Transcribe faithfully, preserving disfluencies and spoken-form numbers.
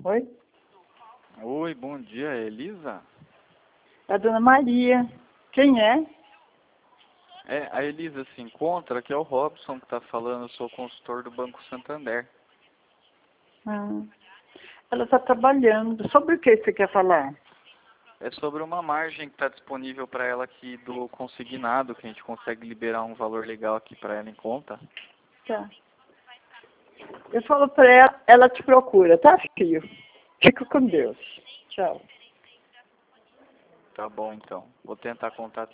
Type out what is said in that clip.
Oi? Oi, bom dia, é Elisa? É a dona Maria. Quem é? É, a Elisa se encontra, aqui é o Robson que está falando, eu sou consultor do Banco Santander. Ah, ela está trabalhando. Sobre o que você quer falar? É sobre uma margem que está disponível para ela aqui do consignado, que a gente consegue liberar um valor legal aqui para ela em conta. Tá. Eu falo para ela, ela te procura, tá, filho? Fica com Deus. Tchau. Tá bom, então. Vou tentar contato.